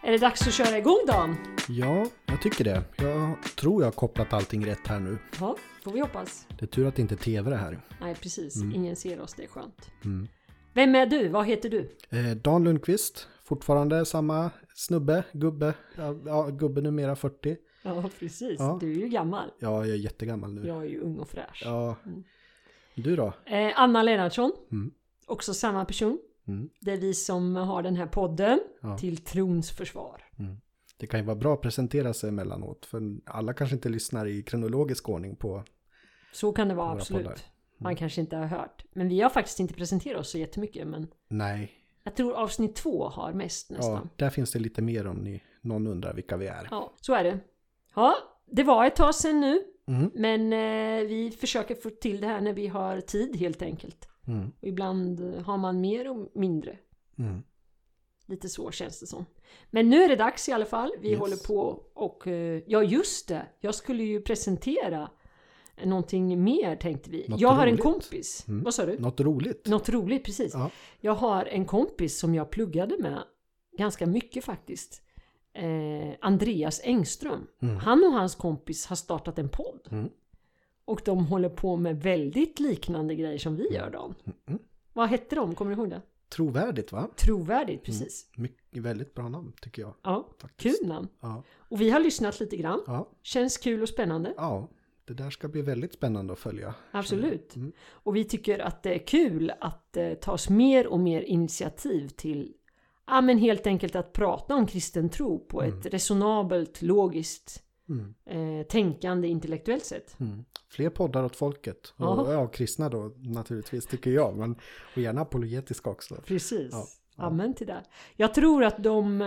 Är det dags att köra igång Dan? Ja, jag tycker det. Jag tror jag har kopplat allting rätt här nu. Ja, får vi hoppas. Det är tur att det inte är tv det här. Nej, precis. Ingen ser oss, det är skönt. Mm. Vem är du? Vad heter du? Dan Lundqvist, fortfarande samma snubbe, gubbe. Ja, gubbe numera 40. Ja, precis. Ja. Du är ju gammal. Ja, jag är jättegammal nu. Jag är ju ung och fräsch. Ja. Du då? Anna Lennartsson. Mm. Också samma person. Mm. Det är vi som har den här podden Ja. till trons försvar. Mm. Det kan ju vara bra att presentera sig emellanåt. För alla kanske inte lyssnar i kronologisk ordning på... Så kan det vara, Våra absolut. poddar. Man kanske inte har hört. Men vi har faktiskt inte presenterat oss så jättemycket. Men Nej. jag tror avsnitt 2 har mest nästan. Ja, där finns det lite mer om någon undrar vilka vi är. Ja, så är det. Ja, det var ett tag sedan nu. Mm. Men vi försöker få till det här när vi har tid helt enkelt. Mm. Och ibland har man mer och mindre. Mm. Lite så känns det som. Men nu är det dags i alla fall. Vi Yes. håller på och... Ja, just det. Jag skulle ju presentera någonting mer, tänkte vi. Något jag har en roligt. kompis. Mm. Vad sa du? Något roligt. Något roligt, precis. Ja. Jag har en kompis som jag pluggade med ganska mycket faktiskt. Andreas Engström. Mm. Han och hans kompis har startat en podd. Mm. Och de håller på med väldigt liknande grejer som vi gör då. Mm. Vad hette de? Kommer du ihåg det? Trovärdigt, va? Trovärdigt, precis. Väldigt bra namn tycker jag. Ja, Faktiskt. kul namn. Ja. Och vi har lyssnat lite grann. Ja. Känns kul och spännande. Ja, det där ska bli väldigt spännande att följa. Absolut. Mm. Och vi tycker att det är kul att tas mer och mer initiativ till men helt enkelt att prata om kristen tro på ett resonabelt, logiskt, tänkande, intellektuellt sätt. Mm. Fler poddar åt folket. Ja. Och kristna då naturligtvis tycker jag. Men och gärna apologetiska också. Precis. Ja. Amen till det. Jag tror att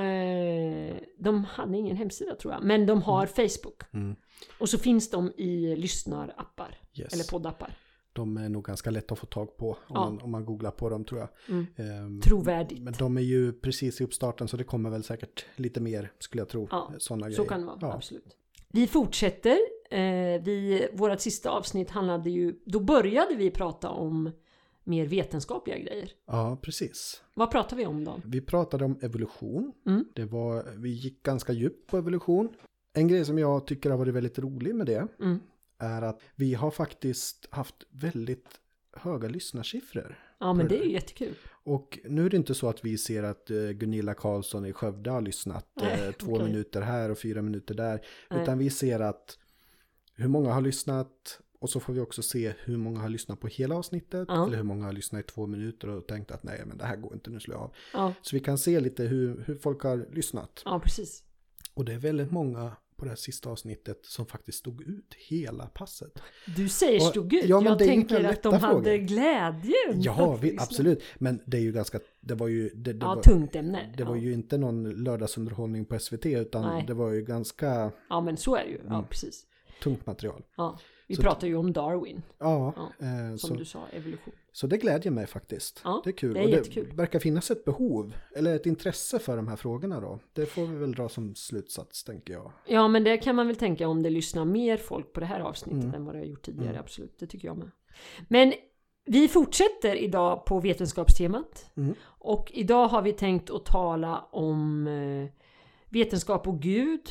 de hade ingen hemsida tror jag. Men de har Facebook. Mm. Och så finns de i lyssnarappar. Yes. Eller poddappar. De är nog ganska lätt att få tag på om man googlar på dem tror jag. Trovärdigt. Men de är ju precis i uppstarten så det kommer väl säkert lite mer skulle jag tro. Ja, sådana så grejer. kan det vara. Ja. Absolut. Vi fortsätter. Vårat sista avsnitt handlade ju... Då började vi prata om mer vetenskapliga grejer. Ja, precis. Vad pratar vi om då? Vi pratade om evolution. Mm. Vi gick ganska djupt på evolution. En grej som jag tycker har varit väldigt rolig med det är att vi har faktiskt haft väldigt höga lyssnarsiffror. Ja, men det är ju jättekul. Och nu är det inte så att vi ser att Gunilla Karlsson i Skövde har lyssnat 2 minuter här och 4 minuter där. Nej. Utan vi ser att hur många har lyssnat och så får vi också se hur många har lyssnat på hela avsnittet. Ja. Eller hur många har lyssnat i 2 minuter och tänkt att nej men det här går inte, nu slår jag av. Ja, Så vi kan se lite hur folk har lyssnat. ja precis. Och det är väldigt många på det här sista avsnittet som faktiskt stod ut hela passet. Du säger stod ut. Ja, men jag det är tänker inga att de lätta hade frågor. glädjen. Ja, att lyssna. absolut. Men det är ju ganska, det var ju... Det Ja, var, tungt ämne. det var ju inte någon lördagsunderhållning på SVT utan Nej. det var ju ganska Ja, men så är det ju. Ja, precis. tungt material. Ja. Vi Så- pratar ju om Darwin, Ja, som du sa, evolution. så det glädjer mig faktiskt. Ja, det är kul. det är och jättekul. det verkar finnas ett behov eller ett intresse för de här frågorna då. Det får vi väl dra som slutsats tänker jag. Ja, men det kan man väl tänka om det lyssnar mer folk på det här avsnittet än vad det har gjort tidigare. Absolut, det tycker jag med. Men vi fortsätter idag på vetenskapstemat. Och idag har vi tänkt att tala om vetenskap och Gud.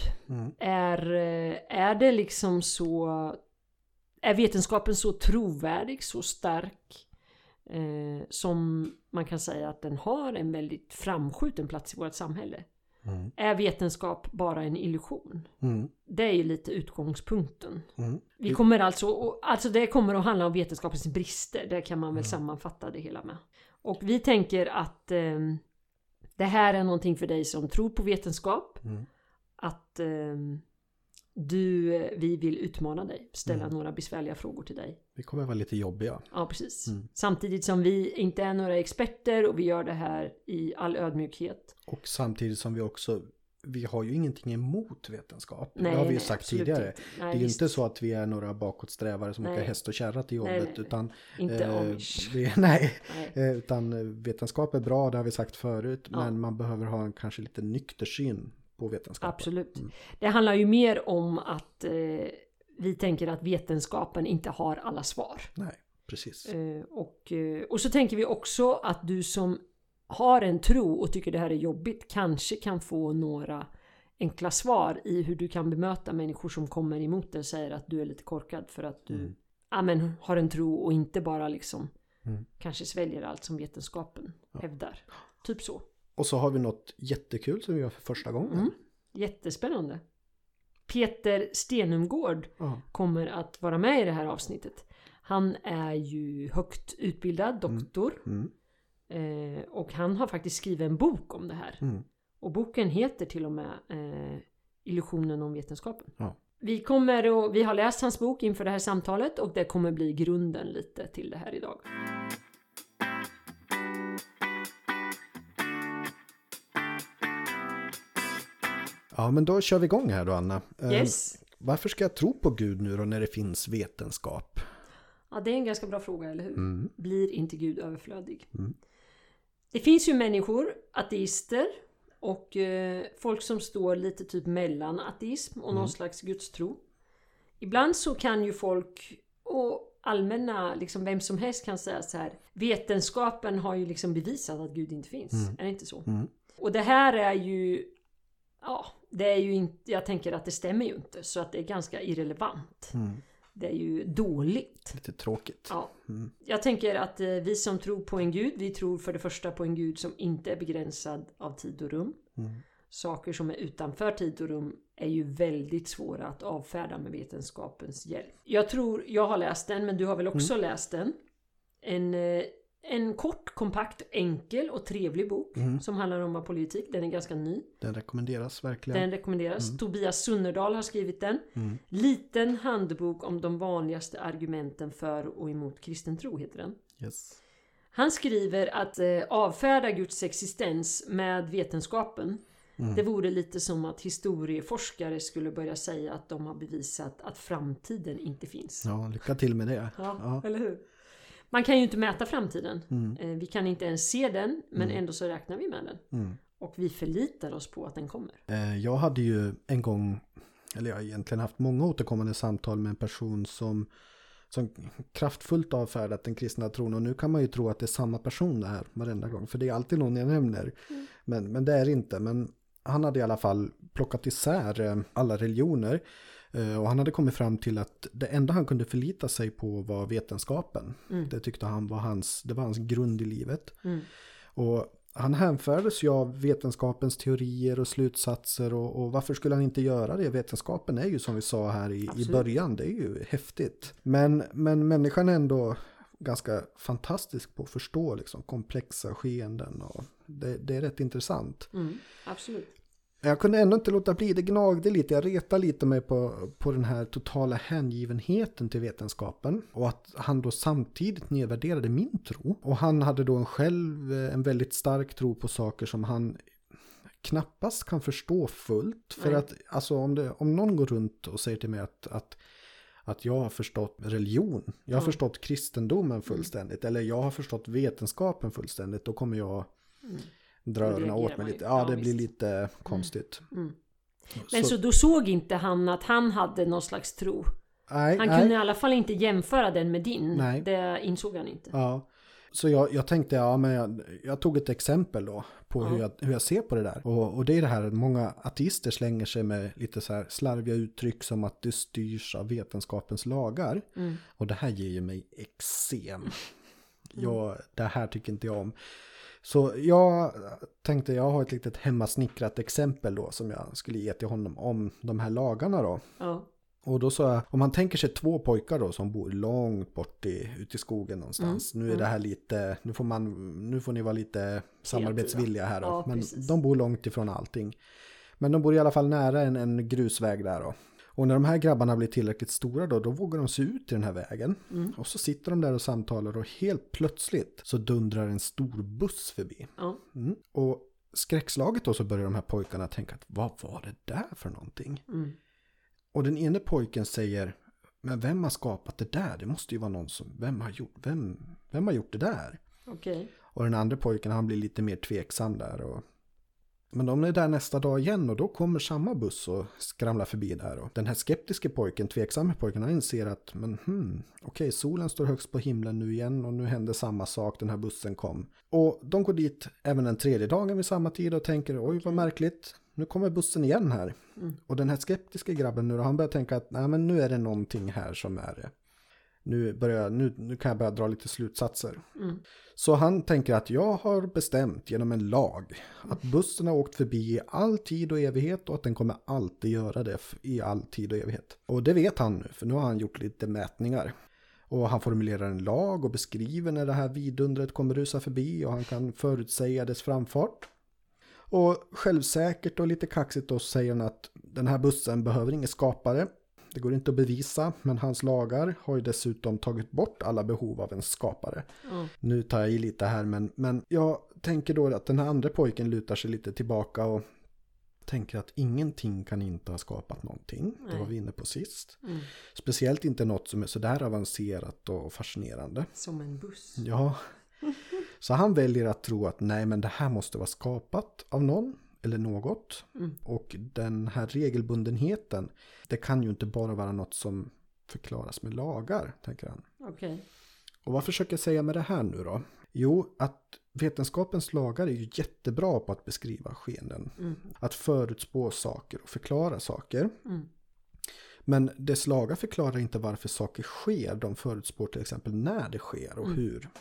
Är det liksom så... Är vetenskapen så trovärdig, så stark som man kan säga att den har en väldigt framskjuten plats i vårt samhälle? Är vetenskap bara en illusion? Det är ju lite utgångspunkten. Vi kommer alltså det kommer att handla om vetenskapens brister. Det kan man väl sammanfatta det hela med. Och vi tänker att det här är någonting för dig som tror på vetenskap. Att vi vill utmana dig. Ställa några besvärliga frågor till dig. Vi kommer vara lite jobbiga. Ja, precis. Samtidigt som vi inte är några experter och vi gör det här i all ödmjukhet. Och samtidigt som vi har ju ingenting emot vetenskap. Nej, det har vi ju nej, sagt absolut tidigare. inte. Nej, det är ju visst. inte så att vi är några bakåtsträvare som åker häst och kärra till jobbet. Nej. Utan, Inte amish. Nej. Nej. Utan vetenskap är bra, det har vi sagt förut. Men man behöver ha en kanske lite nykter syn på vetenskapen. Absolut. Det handlar ju mer om att vi tänker att vetenskapen inte har alla svar. Nej, precis. Och så tänker vi också att du som har en tro och tycker det här är jobbigt kanske kan få några enkla svar i hur du kan bemöta människor som kommer emot dig och säger att du är lite korkad för att du har en tro och inte bara liksom kanske sväljer allt som vetenskapen hävdar. Typ så. Och så har vi något jättekul som vi gör för första gången. Jättespännande. Peter Stenumgård kommer att vara med i det här avsnittet. Han är ju högt utbildad doktor. Och han har faktiskt skrivit en bok om det här. Och boken heter till och med Illusionen om vetenskapen. Ja. Vi har läst hans bok inför det här samtalet och det kommer bli grunden lite till det här idag. Ja, men då kör vi igång här då, Anna. Yes. Varför ska jag tro på Gud nu då när det finns vetenskap? Ja, det är en ganska bra fråga, eller hur? Blir inte Gud överflödig? Det finns ju människor, ateister och folk som står lite typ mellan ateism och någon slags gudstro. Ibland så kan ju folk och allmänna, liksom vem som helst kan säga så här: vetenskapen har ju liksom bevisat att Gud inte finns. Är det inte så? Och det här är ju, det är ju inte, jag tänker att det stämmer ju inte, så att det är ganska irrelevant. Det är ju dåligt. Lite tråkigt. Ja. Jag tänker att vi som tror på en Gud, vi tror för det första på en Gud som inte är begränsad av tid och rum. Saker som är utanför tid och rum är ju väldigt svåra att avfärda med vetenskapens hjälp. Jag har läst den, men du har väl också läst den. En kort, kompakt, enkel och trevlig bok som handlar om apolitik. Den är ganska ny. Den rekommenderas verkligen. Tobias Sunnerdal har skrivit den. Liten handbok om de vanligaste argumenten för och emot kristen tro heter den. Yes. Han skriver att avfärda Guds existens med vetenskapen. Det vore lite som att historieforskare skulle börja säga att de har bevisat att framtiden inte finns. Ja, lycka till med det. Ja. Eller hur? Man kan ju inte mäta framtiden. Vi kan inte ens se den, men ändå så räknar vi med den. Och vi förlitar oss på att den kommer. Jag hade ju en gång, eller jag har egentligen haft många återkommande samtal med en person som kraftfullt avfärdat den kristna tron. Och nu kan man ju tro att det är samma person det här varenda gång. För det är alltid någon jag nämner. Men det är det inte. Men han hade i alla fall plockat isär alla religioner. Och han hade kommit fram till att det enda han kunde förlita sig på var vetenskapen. Det tyckte han var hans grund i livet. Och han hänfördes ju av vetenskapens teorier och slutsatser. Och varför skulle han inte göra det? Vetenskapen är ju som vi sa här i början. Det är ju häftigt. Men människan är ändå ganska fantastisk på att förstå liksom, komplexa skeenden. Och det är rätt intressant. Absolut. Jag kunde ändå inte låta bli, det gnagde lite, jag retade lite mig på den här totala hängivenheten till vetenskapen. Och att han då samtidigt nedvärderade min tro. Och han hade då själv en väldigt stark tro på saker som han knappast kan förstå fullt. För att alltså, om någon går runt och säger till mig att jag har förstått religion, jag har förstått kristendomen fullständigt, eller jag har förstått vetenskapen fullständigt, då kommer jag dra öronen åt mig lite. Ja, det blir lite konstigt. Men så då såg inte han att han hade någon slags tro? Han kunde i alla fall inte jämföra den med din. Nej. Det insåg han inte. Ja. Så jag tänkte, men jag tog ett exempel då på hur jag ser på det där. Och det är det här att många ateister slänger sig med lite så här slarviga uttryck som att det styrs av vetenskapens lagar. Och det här ger ju mig eksem. Det här tycker inte jag om. Så jag tänkte, jag har ett litet hemmasnickrat exempel då som jag skulle ge till honom om de här lagarna då. Och då sa jag, om man tänker sig två pojkar då som bor långt bort ute i skogen någonstans. Nu är det här lite, nu får ni vara lite samarbetsvilliga här då. Ja, men de bor långt ifrån allting. Men de bor i alla fall nära en grusväg där då. Och när de här grabbarna blir tillräckligt stora då vågar de se ut i den här vägen. Och så sitter de där och samtalar och helt plötsligt så dundrar en stor buss förbi. Och skräckslaget då så börjar de här pojkarna tänka att vad var det där för någonting? Och den ene pojken säger, men vem har skapat det där? Det måste ju vara någon som, vem har gjort det där? Okay. Och den andra pojken han blir lite mer tveksam där och Men de är där nästa dag igen och då kommer samma buss och skramlar förbi där. Och den här skeptiska pojken, tveksamma pojken, han inser att okej, solen står högst på himlen nu igen och nu händer samma sak, den här bussen kom. Och de går dit även den tredje dagen vid samma tid och tänker, oj vad märkligt, nu kommer bussen igen här. Och den här skeptiska grabben nu, han börjar tänka att nej, men nu är det någonting här som är det. Nu kan jag börja dra lite slutsatser. Så han tänker att jag har bestämt genom en lag att bussen har åkt förbi i all tid och evighet och att den kommer alltid göra det i all tid och evighet. Och det vet han nu, för nu har han gjort lite mätningar. Och han formulerar en lag och beskriver när det här vidundret kommer rusa förbi och han kan förutsäga dess framfart. Och självsäkert och lite kaxigt då säger han att den här bussen behöver ingen skapare. Det går inte att bevisa, men hans lagar har ju dessutom tagit bort alla behov av en skapare. Nu tar jag i lite här, men jag tänker då att den här andra pojken lutar sig lite tillbaka och tänker att ingenting kan inte ha skapat någonting. Nej. Det var vi inne på sist. Speciellt inte något som är sådär avancerat och fascinerande. Som en buss. Ja. Så han väljer att tro att nej, men det här måste vara skapat av någon eller något. Och den här regelbundenheten, det kan ju inte bara vara något som förklaras med lagar, tänker han. Okej. Och vad försöker jag säga med det här nu då? Jo, att vetenskapens lagar är ju jättebra på att beskriva skeenden. Att förutspå saker och förklara saker. Men dess lagar förklarar inte varför saker sker. De förutspår till exempel när det sker och hur.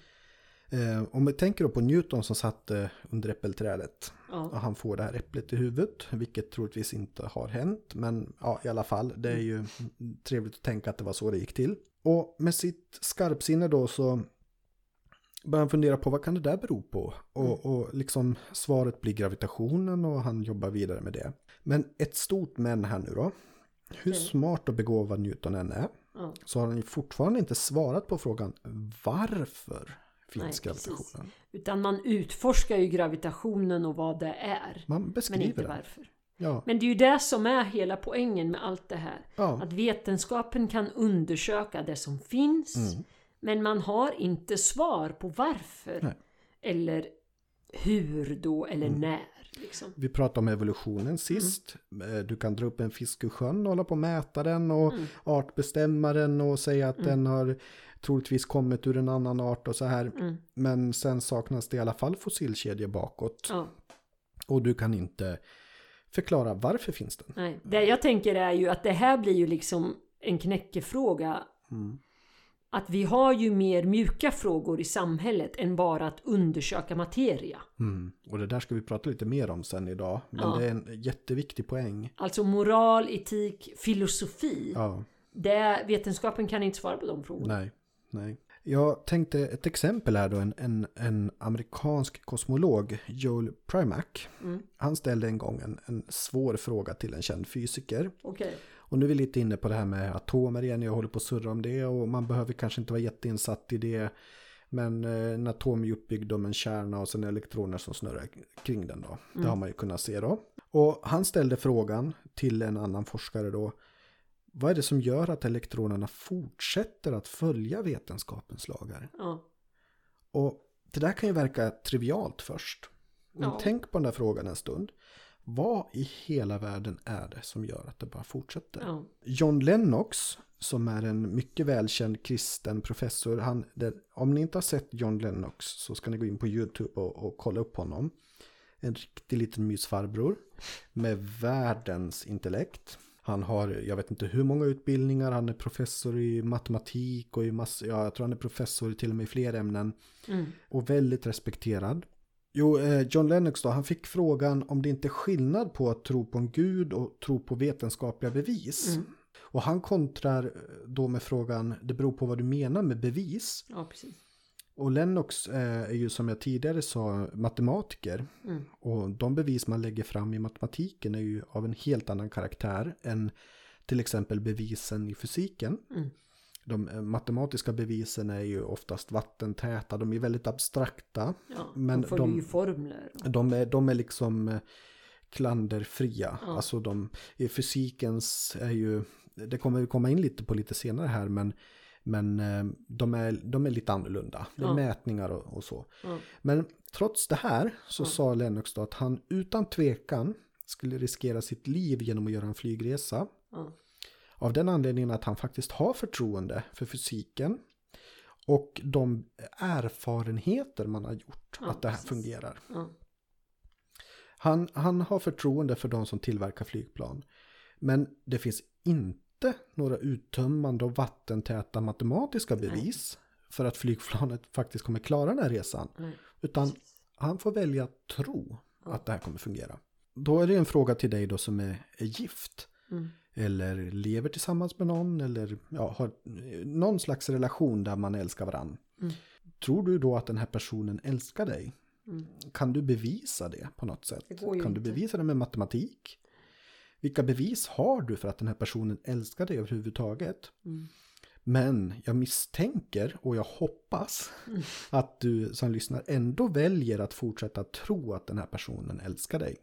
Om vi tänker då på Newton som satt under äppelträdet och han får det här äpplet i huvudet, vilket troligtvis inte har hänt, men ja, i alla fall, det är ju trevligt att tänka att det var så det gick till. Och med sitt skarpsinne då så börjar han fundera på vad kan det där bero på? Och liksom svaret blir gravitationen och han jobbar vidare med det. Men ett stort men här nu då. Hur smart och begåvad Newton än är så har han ju fortfarande inte svarat på frågan varför finns gravitationen. Precis. Utan man utforskar ju gravitationen och vad det är. Man beskriver men inte det. Varför. Ja. Men det är ju det som är hela poängen med allt det här. Ja. Att vetenskapen kan undersöka det som finns. Men man har inte svar på varför. Nej. Eller hur då eller när. Liksom. Vi pratade om evolutionen sist. Du kan dra upp en fisk ur sjön och hålla på och mäta den och artbestämma den och säga att den har troligtvis kommit ur en annan art och så här. Men sen saknas det i alla fall fossilkedjor bakåt. Ja. Och du kan inte förklara varför finns den. Nej. Det jag tänker är ju att det här blir ju liksom en knäckefråga. Att vi har ju mer mjuka frågor i samhället än bara att undersöka materia. Och det där ska vi prata lite mer om sen idag. Men det är en jätteviktig poäng. Alltså moral, etik, filosofi. Ja. Vetenskapen kan inte svara på de frågorna. Nej. Jag tänkte ett exempel här då. En amerikansk kosmolog, Joel Primack. Han ställde en gång en svår fråga till en känd fysiker. Okej. Och nu är vi lite inne på det här med atomer igen. Jag håller på att surra om det och man behöver kanske inte vara jätteinsatt i det. Men en atom är uppbyggd om en kärna och sen elektroner som snurrar kring den då. Det har man ju kunnat se då. Och han ställde frågan till en annan forskare då. Vad är det som gör att elektronerna fortsätter att följa vetenskapens lagar? Ja. Och det där kan ju verka trivialt först. Men tänk på den där frågan en stund. Vad i hela världen är det som gör att det bara fortsätter? Ja. John Lennox, som är en mycket välkänd kristen professor. Om ni inte har sett John Lennox så ska ni gå in på YouTube och kolla upp honom. En riktig liten mysfarbror med världens intellekt. Han har, jag vet inte hur många utbildningar. Han är professor i matematik och jag tror han är professor till och med i fler ämnen. Och väldigt respekterad. John Lennox då, han fick frågan om det inte är skillnad på att tro på en gud och tro på vetenskapliga bevis. Och han kontrar då med frågan, det beror på vad du menar med bevis. Ja, precis. Och Lennox är ju som jag tidigare sa matematiker. Och de bevis man lägger fram i matematiken är ju av en helt annan karaktär än till exempel bevisen i fysiken. De matematiska bevisen är ju oftast vattentäta, de är väldigt abstrakta. Ja, men de följer ju formler. De är liksom klanderfria. Ja. Alltså i fysikens är ju, det kommer vi komma in lite på lite senare här, men Men de är lite annorlunda. Det är mätningar och så. Men trots det här så sa Lennox då att han utan tvekan skulle riskera sitt liv genom att göra en flygresa. Av den anledningen att han faktiskt har förtroende för fysiken och de erfarenheter man har gjort att det här fungerar. Han har förtroende för de som tillverkar flygplan. Men det finns inte några uttömmande och vattentäta matematiska bevis för att flygplanet faktiskt kommer klara den här resan. Utan han får välja att tro att det här kommer fungera. Då är det en fråga till dig då som är gift. Eller lever tillsammans med någon. Eller har någon slags relation där man älskar varann. Tror du då att den här personen älskar dig? Kan du bevisa det på något sätt? Kan du bevisa det med matematik? Vilka bevis har du för att den här personen älskar dig överhuvudtaget? Men jag misstänker och jag hoppas att du som lyssnar ändå väljer att fortsätta tro att den här personen älskar dig.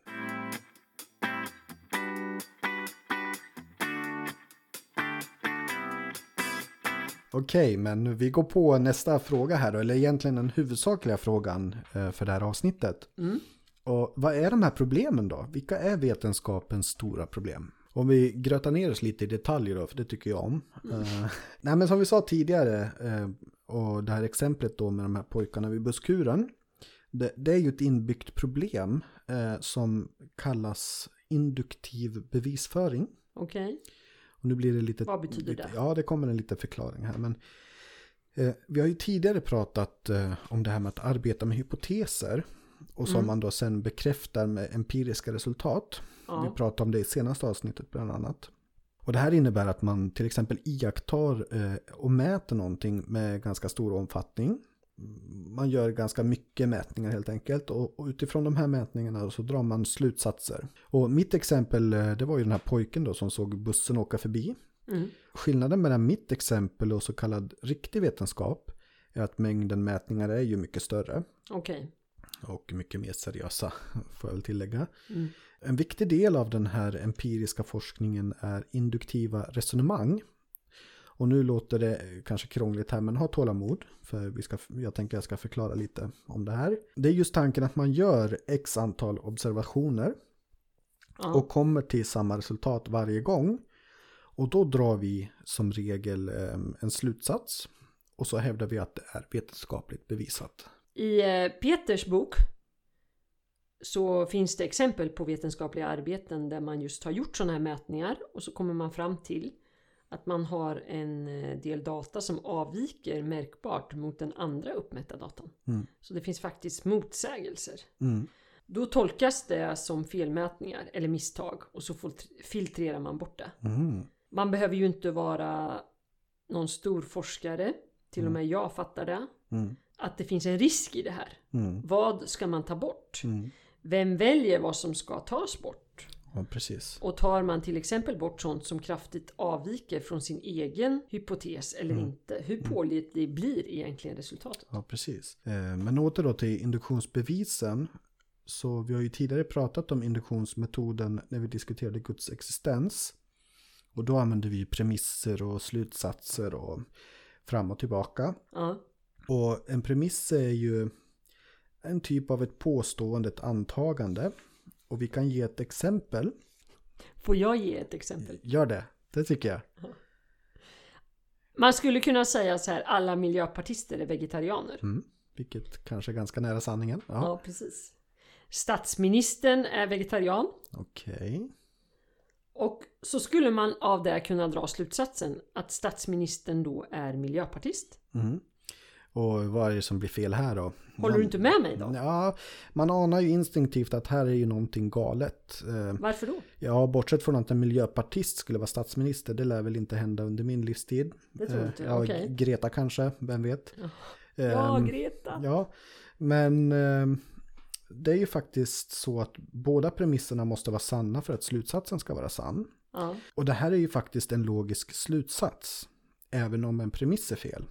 Okej, men vi går på nästa fråga här då, eller egentligen den huvudsakliga frågan för det här avsnittet. Och vad är de här problemen då? Vilka är vetenskapens stora problem? Om vi grötar ner oss lite i detaljer då, för det tycker jag om. Nej, men som vi sa tidigare, och det här exemplet då med de här pojkarna vid busskuren. Det är ju ett inbyggt problem som kallas induktiv bevisföring. Okej. Och nu blir det lite... Vad betyder det? Ja, det kommer en liten förklaring här. Men vi har ju tidigare pratat om det här med att arbeta med hypoteser. Och som man då sen bekräftar med empiriska resultat. Vi pratade om det i senaste avsnittet bland annat. Och det här innebär att man till exempel iakttar och mäter någonting med ganska stor omfattning. Man gör ganska mycket mätningar helt enkelt. Och utifrån de här mätningarna så drar man slutsatser. Och mitt exempel, det var ju den här pojken då som såg bussen åka förbi. Skillnaden mellan mitt exempel och så kallad riktig vetenskap är att mängden mätningar är ju mycket större. Okej. Och mycket mer seriösa, får jag väl tillägga. En viktig del av den här empiriska forskningen är induktiva resonemang. Och nu låter det kanske krångligt här, men ha tålamod. För jag tänker jag ska förklara lite om det här. Det är just tanken att man gör x antal observationer. Och kommer till samma resultat varje gång. Och då drar vi som regel en slutsats. Och så hävdar vi att det är vetenskapligt bevisat. I Peters bok så finns det exempel på vetenskapliga arbeten där man just har gjort sådana här mätningar och så kommer man fram till att man har en del data som avviker märkbart mot den andra uppmätta datan. Så det finns faktiskt motsägelser. Då tolkas det som felmätningar eller misstag och så filtrerar man bort det. Man behöver ju inte vara någon stor forskare, till och med jag fattar det. Att det finns en risk i det här. Vad ska man ta bort? Vem väljer vad som ska tas bort? Ja, precis. Och tar man till exempel bort sånt som kraftigt avviker från sin egen hypotes eller inte? Hur pålitlig blir egentligen resultatet? Ja, precis. Men åter då till induktionsbevisen. Så vi har ju tidigare pratat om induktionsmetoden när vi diskuterade Guds existens. Och då använder vi premisser och slutsatser och fram och tillbaka. Och en premiss är ju en typ av ett påstående, ett antagande. Och vi kan ge ett exempel. Får jag ge ett exempel? Gör det, det tycker jag. Man skulle kunna säga så här, alla miljöpartister är vegetarianer. Vilket kanske är ganska nära sanningen. Ja, precis. Statsministern är vegetarian. Okej. Och så skulle man av det kunna dra slutsatsen att statsministern då är miljöpartist. Och vad är det som blir fel här då? Håller du inte med mig då? Ja, man anar ju instinktivt att här är ju någonting galet. Varför då? Ja, bortsett från att en miljöpartist skulle vara statsminister, det lär väl inte hända under min livstid. Det tror inte jag, okej. Greta kanske, vem vet? Ja, Greta. Ja, men det är ju faktiskt så att båda premisserna måste vara sanna för att slutsatsen ska vara sann. Och det här är ju faktiskt en logisk slutsats, även om en premiss är fel.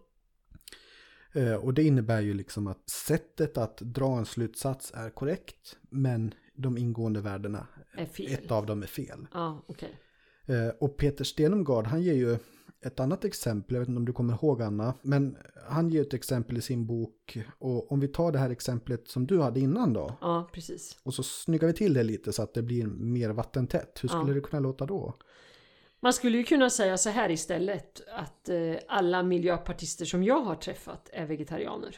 Och det innebär ju liksom att sättet att dra en slutsats är korrekt, men de ingående värdena, ett av dem är fel. Okay. Och Peter Stenumgaard, han ger ju ett annat exempel, jag vet inte om du kommer ihåg Anna, men han ger ett exempel i sin bok, och om vi tar det här exemplet som du hade innan då. Ja, precis. Och så snyggar vi till det lite så att det blir mer vattentätt. Hur skulle det kunna låta då? Man skulle ju kunna säga så här istället, att alla miljöpartister som jag har träffat är vegetarianer.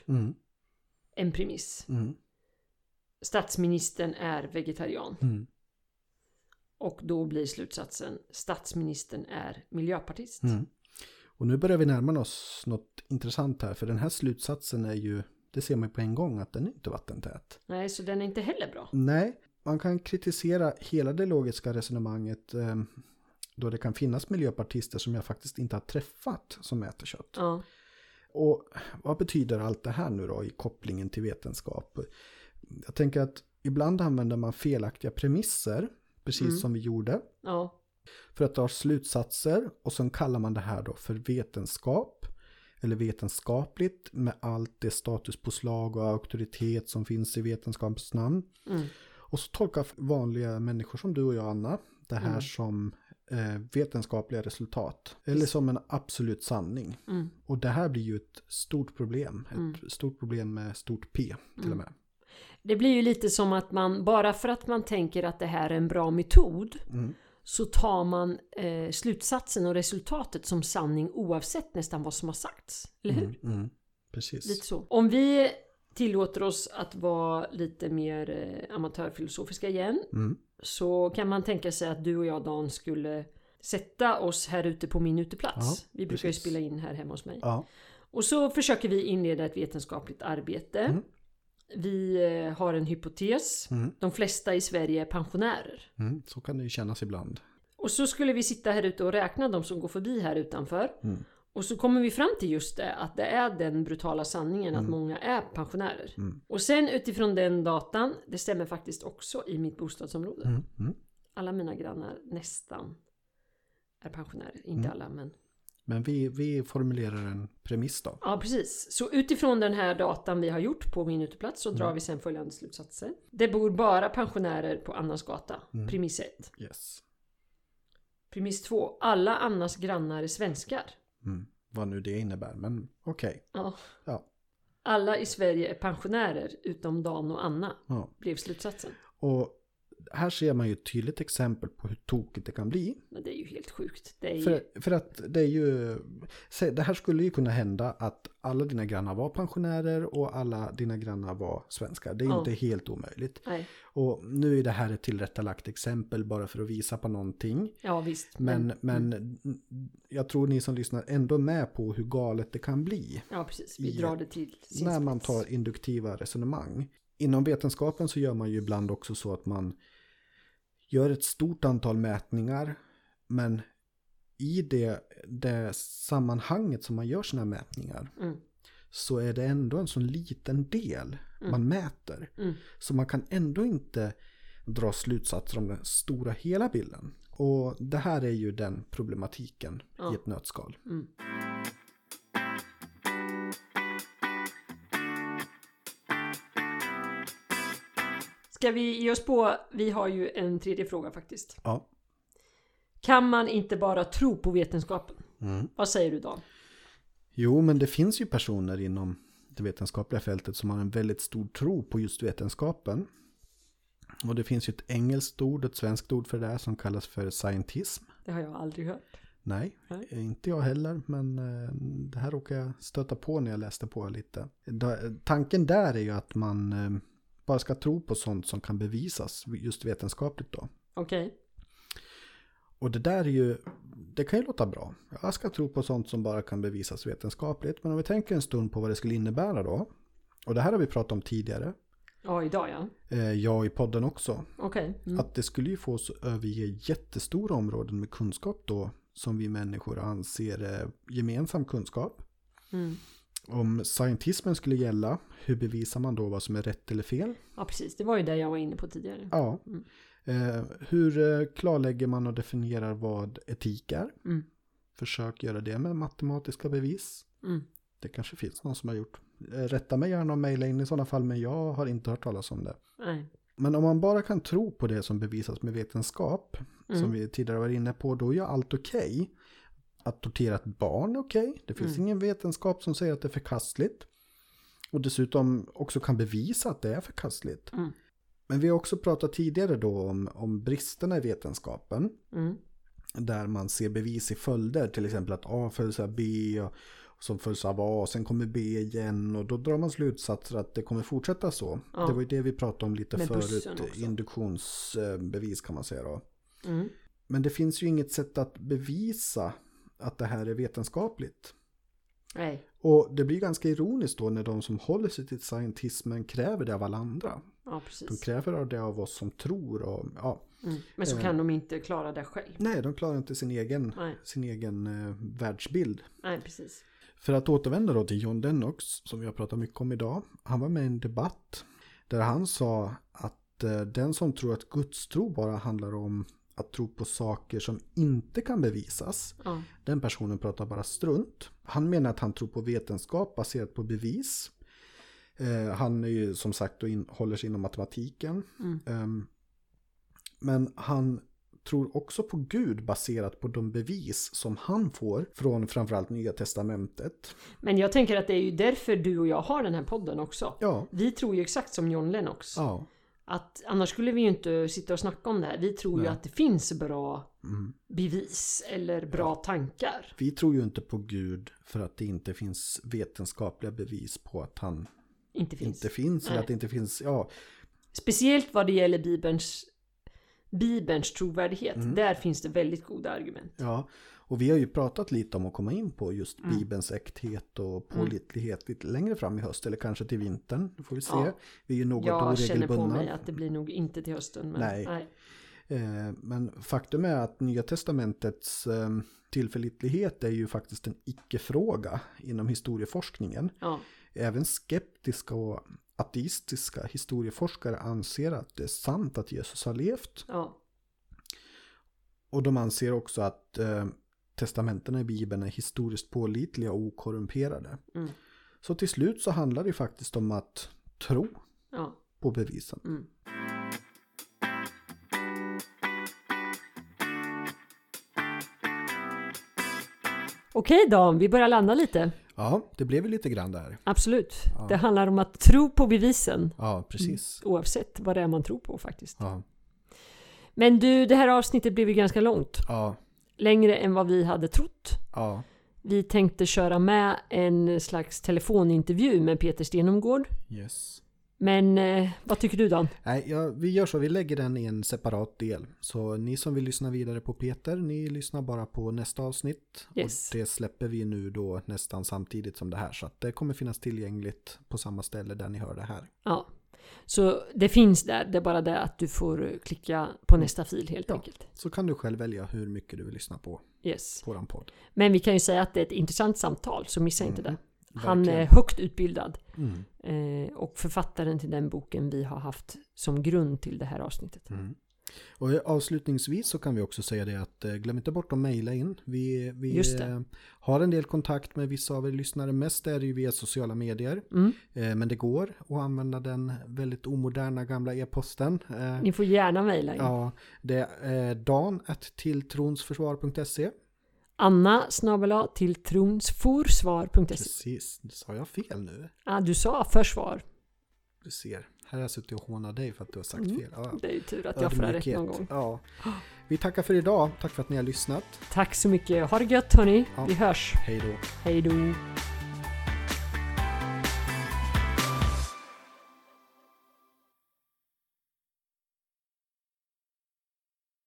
En premiss. Statsministern är vegetarian. Och då blir slutsatsen, statsministern är miljöpartist. Och nu börjar vi närma oss något intressant här, för den här slutsatsen är ju, det ser man på en gång att den är inte vattentät. Nej, så den är inte heller bra. Nej, man kan kritisera hela det logiska resonemanget då det kan finnas miljöpartister som jag faktiskt inte har träffat som äter kött. Ja. Och vad betyder allt det här nu då i kopplingen till vetenskap? Jag tänker att ibland använder man felaktiga premisser, precis som vi gjorde. Ja. För att dra slutsatser, och sen kallar man det här då för vetenskap eller vetenskapligt med allt det statuspåslag och auktoritet som finns i vetenskapens namn. Och så tolkar vanliga människor som du och jag, Anna, det här som vetenskapliga resultat eller som en absolut sanning. Och det här blir ju ett stort problem. Ett stort problem med stort P till och med. Det blir ju lite som att man, bara för att man tänker att det här är en bra metod, så tar man slutsatsen och resultatet som sanning oavsett nästan vad som har sagts. Eller hur? Precis. Lite så. Om vi tillåter oss att vara lite mer amatörfilosofiska igen, så kan man tänka sig att du och jag, Dan, skulle sätta oss här ute på min uteplats. Vi brukar ju spela in här hemma hos mig. Och så försöker vi inleda ett vetenskapligt arbete. Vi har en hypotes. De flesta i Sverige är pensionärer. Så kan det ju kännas ibland. Och så skulle vi sitta här ute och räkna de som går förbi här utanför. Och så kommer vi fram till just det, att det är den brutala sanningen att många är pensionärer. Och sen utifrån den datan, det stämmer faktiskt också i mitt bostadsområde. Alla mina grannar nästan är pensionärer. Inte alla, men... Men vi formulerar en premiss då. Ja, precis. Så utifrån den här datan vi har gjort på min uteplats så drar vi sen följande slutsatser. Det bor bara pensionärer på Annas gata. Premiss 1. Yes. Premiss 2. Alla Annas grannar är svenskar. Vad nu det innebär, men okej. Ja. Alla i Sverige är pensionärer utom Dan och Anna. Blev slutsatsen. Och här ser man ju ett tydligt exempel på hur tokigt det kan bli. Men det är ju helt sjukt. Det är för att det är ju... Det här skulle ju kunna hända att alla dina grannar var pensionärer och alla dina grannar var svenskar. Det är inte helt omöjligt. Nej. Och nu är det här ett tillrättalagt exempel bara för att visa på någonting. Ja, visst. Men jag tror ni som lyssnar ändå med på hur galet det kan bli. Ja, precis. Vi drar det till sin när man tar induktiva resonemang. Inom vetenskapen så gör man ju ibland också så att man gör ett stort antal mätningar, men i det sammanhanget som man gör sina mätningar så är det ändå en sån liten del man mäter. Så man kan ändå inte dra slutsatser om den stora hela bilden. Och det här är ju den problematiken i ett nötskal. Ska vi ge oss på, vi har ju en tredje fråga faktiskt. Ja. Kan man inte bara tro på vetenskapen? Vad säger du då? Jo, men det finns ju personer inom det vetenskapliga fältet som har en väldigt stor tro på just vetenskapen. Och det finns ju ett engelskt ord, ett svenskt ord för det här som kallas för scientism. Det har jag aldrig hört. Nej, inte jag heller, men det här råkar jag stöta på när jag läste på lite. Tanken där är ju att man bara ska tro på sånt som kan bevisas just vetenskapligt då. Okej. Och det där är ju, det kan ju låta bra. Jag ska tro på sånt som bara kan bevisas vetenskapligt. Men om vi tänker en stund på vad det skulle innebära då. Och det här har vi pratat om tidigare. Ja, idag ja. Ja, i podden också. Okej. Att det skulle ju få oss att överge jättestora områden med kunskap då. Som vi människor anser gemensam kunskap. Om scientismen skulle gälla, hur bevisar man då vad som är rätt eller fel? Ja, precis. Det var ju det jag var inne på tidigare. Ja. Hur klarlägger man och definierar vad etik är? Försök göra det med matematiska bevis. Det kanske finns någon som har gjort. Rätta mig gärna och mejla in i sådana fall, men jag har inte hört talas om det. Nej. Men om man bara kan tro på det som bevisas med vetenskap, som vi tidigare var inne på, då är ju allt okej. att tortera ett barn är okej. Det finns ingen vetenskap som säger att det är förkastligt. Och dessutom också kan bevisa att det är förkastligt. Men vi har också pratat tidigare då om bristerna i vetenskapen. Där man ser bevis i följder. Till exempel att A följs av B och som följs av A. Sen kommer B igen. Och då drar man slutsatser att det kommer fortsätta så. Ja. Det var ju det vi pratade om lite förut. Induktionsbevis kan man säga då. Men det finns ju inget sätt att bevisa att det här är vetenskapligt. Nej. Och det blir ganska ironiskt då när de som håller sig till scientismen kräver det av alla andra. Ja, precis. De kräver det av oss som tror. Och, ja. Men så kan de inte klara det själv. Nej, de klarar inte sin egen världsbild. Nej, precis. För att återvända då till John Lennox, som vi har pratat mycket om idag. Han var med i en debatt där han sa att den som tror att Guds tro bara handlar om att tro på saker som inte kan bevisas. Den personen pratar bara strunt. Han menar att han tror på vetenskap baserat på bevis. Han är ju som sagt håller sig inom matematiken. Men han tror också på Gud baserat på de bevis som han får från framförallt Nya Testamentet. Men jag tänker att det är ju därför du och jag har den här podden också. Ja. Vi tror ju exakt som John Lennox. Ja. Att annars skulle vi ju inte sitta och snacka om det här. Vi tror ju att det finns bra bevis eller bra tankar. Vi tror ju inte på Gud för att det inte finns vetenskapliga bevis på att han inte finns eller att det inte finns, Speciellt vad det gäller Bibelns trovärdighet. Där finns det väldigt goda argument. Ja, och vi har ju pratat lite om att komma in på just Bibelns äkthet och pålitlighet lite längre fram i höst eller kanske till vintern. Det får vi se. Ja. Vi är ju något oregelbundna. Jag känner på mig att det blir nog inte till hösten. Men nej. Men faktum är att Nya Testamentets tillförlitlighet är ju faktiskt en icke-fråga inom historieforskningen. Ja. Även skeptiska och ateistiska historieforskare anser att det är sant att Jesus har levt. Ja. Och de anser också att testamentena i Bibeln är historiskt pålitliga och okorrumperade. Så till slut så handlar det faktiskt om att tro på bevisen. Okej då, vi börjar landa lite. Ja, det blev ju lite grann där. Absolut. Ja. Det handlar om att tro på bevisen. Ja, precis. Oavsett vad det är man tror på faktiskt. Ja. Men du, det här avsnittet blev ju ganska långt. Ja. Längre än vad vi hade trott. Ja. Vi tänkte köra med en slags telefonintervju med Peter Stenomgård. Yes. Men vad tycker du Dan? Nej, vi gör så. Vi lägger den i en separat del. Så ni som vill lyssna vidare på Peter, ni lyssnar bara på nästa avsnitt. Yes. Och det släpper vi nu då nästan samtidigt som det här. Så att det kommer finnas tillgängligt på samma ställe där ni hör det här. Ja, så det finns där. Det är bara det att du får klicka på nästa fil helt enkelt. Så kan du själv välja hur mycket du vill lyssna på våran podd. Men vi kan ju säga att det är ett intressant samtal, så missa inte det. Han är högt utbildad och författaren till den boken vi har haft som grund till det här avsnittet. Och avslutningsvis så kan vi också säga det att glöm inte bort att mejla in. Vi har en del kontakt med vissa av er lyssnare. Mest är det ju via sociala medier. Men det går att använda den väldigt omoderna gamla e-posten. Ni får gärna mejla in. Ja, det är dan@tilltronsförsvar.se. Anna@tilltronsforsvar.se. Precis, sa jag fel nu? Ja, du sa försvar. Du ser, här har jag suttit och hånat dig för att du har sagt fel. Ja. Det är ju tur att jag får rätt någon gång. Ja. Vi tackar för idag, tack för att ni har lyssnat. Tack så mycket, ha det gött hörni, vi hörs. Hej då. Hej då.